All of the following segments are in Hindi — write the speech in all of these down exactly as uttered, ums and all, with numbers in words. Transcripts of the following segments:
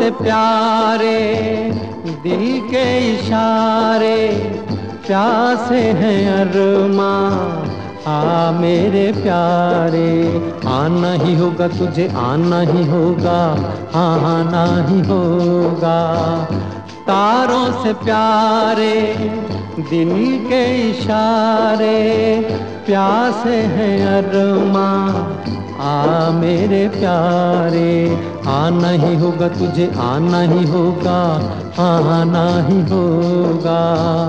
से प्यारे दिल के इशारे, प्यासे हैं अरमां आ मेरे प्यारे। आना ही होगा तुझे, आना ही होगा, आना ही होगा। तारों से प्यारे दिल के इशारे, प्यासे हैं अरमां आ मेरे प्यारे। आना ही होगा तुझे, आना ही होगा, आना ही होगा।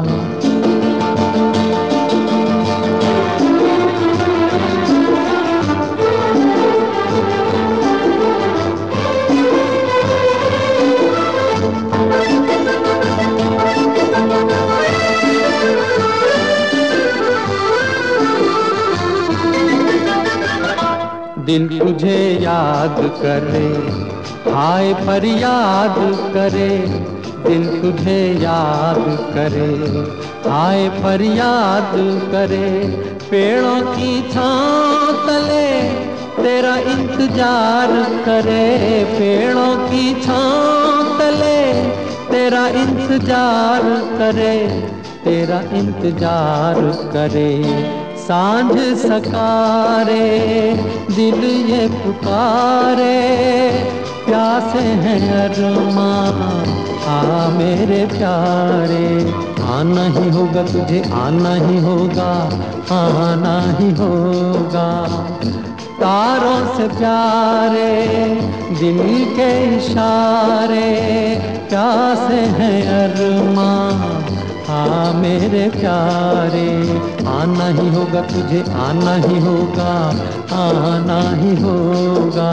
दिल तुझे याद करे, हाय फरियाद करे। दिल तुझे याद करे, हाय फरियाद करे। पेड़ों की छांव तले तेरा इंतजार करे, पेड़ों की छांव तले तेरा इंतजार करे, तेरा इंतजार करे। सांझ सकारे दिल ये पुकारे, प्यासे हैं अरमां आ मेरे प्यारे। आना ही होगा तुझे, आना ही होगा, आना ही होगा। तारों से प्यारे दिल के इशारे, प्यासे हैं अरमां आ मेरे प्यारे। आना ही होगा तुझे, आना ही होगा, आना ही होगा।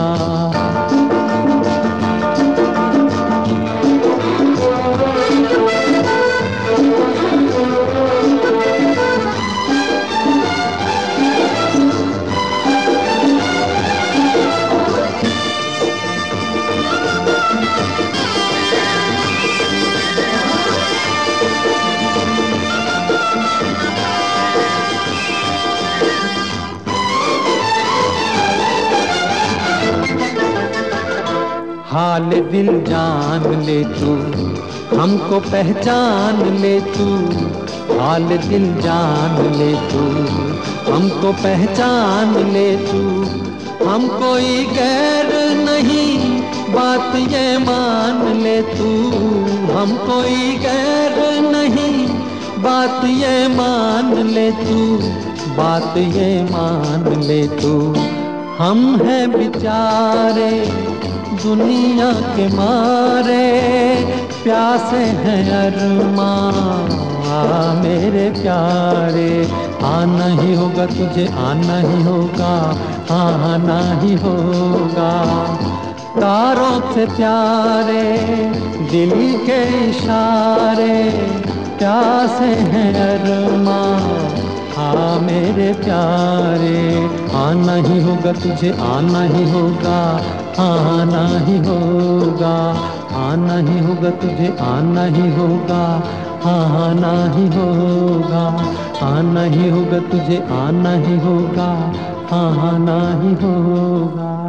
हाल दिल जान ले तू, हमको पहचान ले तू। हाल दिल जान ले तू, हमको पहचान ले तू। हम कोई गैर नहीं, बात ये मान ले तू। हम कोई गैर नहीं, बात ये मान ले तू, बात ये मान ले तू। हम हैं बेचारे दुनिया के मारे, प्यासे हैं अरमां आ मेरे प्यारे। आना ही होगा तुझे, आना ही होगा, आना ही होगा। तारों से प्यारे दिल के इशारे, प्यासे हैं अरमां आ मेरे प्यारे। आना ही होगा तुझे, आना ही होगा, आना ही होगा। आना ही होगा तुझे, आना ही होगा, आना ही होगा। आना ही होगा तुझे, आना ही होगा, आना ही होगा।